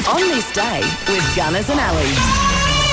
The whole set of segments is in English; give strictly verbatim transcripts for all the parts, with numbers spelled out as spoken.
On This Day with Gunners and Ali.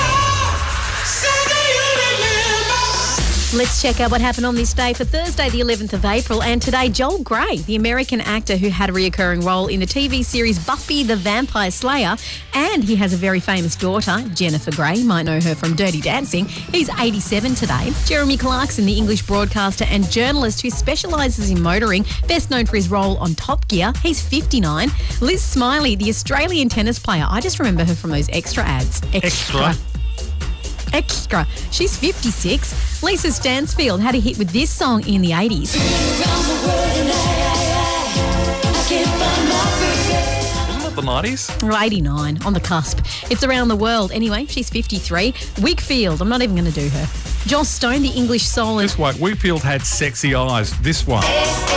Let's check out what happened on this day for Thursday, the eleventh of April. And today, Joel Grey, the American actor who had a reoccurring role in the T V series Buffy the Vampire Slayer, and he has a very famous daughter, Jennifer Grey. You might know her from Dirty Dancing. He's eighty-seven today. Jeremy Clarkson, the English broadcaster and journalist who specialises in motoring, best known for his role on Top Gear. He's fifty-nine. Liz Smiley, the Australian tennis player. I just remember her from those extra ads. Extra. Extra. Extra. She's fifty-six. Lisa Stansfield had a hit with this song in the eighties. Isn't that the nineties? eighty-nine, on the cusp. It's Around the World. Anyway, she's fifty-three. Wigfield, I'm not even going to do her. Joss Stone, the English soul. This one, Wigfield had sexy eyes. This one.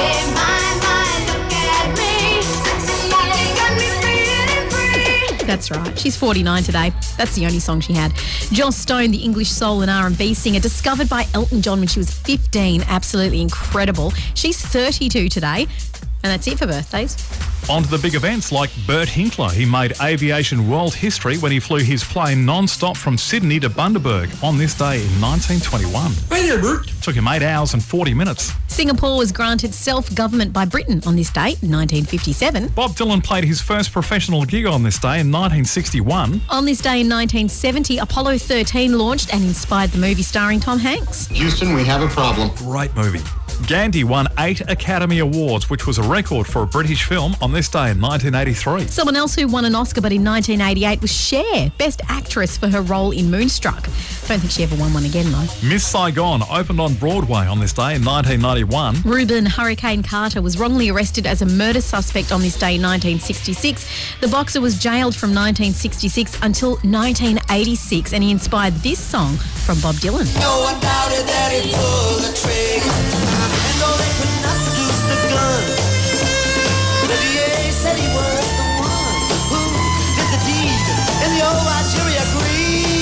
That's right. She's forty-nine today. That's the only song she had. Joss Stone, the English soul and R and B singer, discovered by Elton John when she was fifteen. Absolutely incredible. She's thirty-two today. And that's it for birthdays. On to the big events like Bert Hinkler. He made aviation world history when he flew his plane non-stop from Sydney to Bundaberg on this day in nineteen twenty-one. Hey there, Bert. Took him eight hours and forty minutes. Singapore was granted self-government by Britain on this date in nineteen fifty-seven. Bob Dylan played his first professional gig on this day in nineteen sixty-one. On this day in nineteen seventy, Apollo thirteen launched and inspired the movie starring Tom Hanks. Houston, we have a problem. Great movie. Gandhi won eight Academy Awards, which was a record for a British film on this day in nineteen eighty-three. Someone else who won an Oscar but in nineteen eighty-eight was Cher, Best Actress for her role in Moonstruck. Don't think she ever won one again though. Miss Saigon opened on Broadway on this day in nineteen ninety-one. Reuben Hurricane Carter was wrongly arrested as a murder suspect on this day in nineteen sixty-six. The boxer was jailed from nineteen sixty-six until nineteen eighty-six, and he inspired this song from Bob Dylan. No one doubted that he pulled the trigger. And no, they could not produce the gun. The D A said he was the one who did the deed in the old Algeria Creed.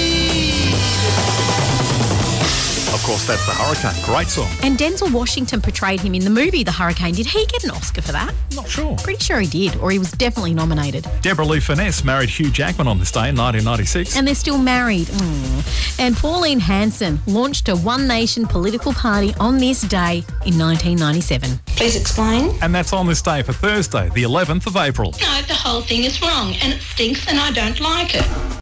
Of course, that's The Hurricane. Great song. And Denzel Washington portrayed him in the movie The Hurricane. Did he get an Oscar for that? Not sure. Pretty sure he did, or he was definitely nominated. Deborah Lee Furness married Hugh Jackman on this day in nineteen ninety-six. And they're still married. Mm. And Pauline Hanson launched a One Nation political party on this day in nineteen ninety-seven. Please explain. And that's on this day for Thursday, the eleventh of April. No, the whole thing is wrong and it stinks and I don't like it.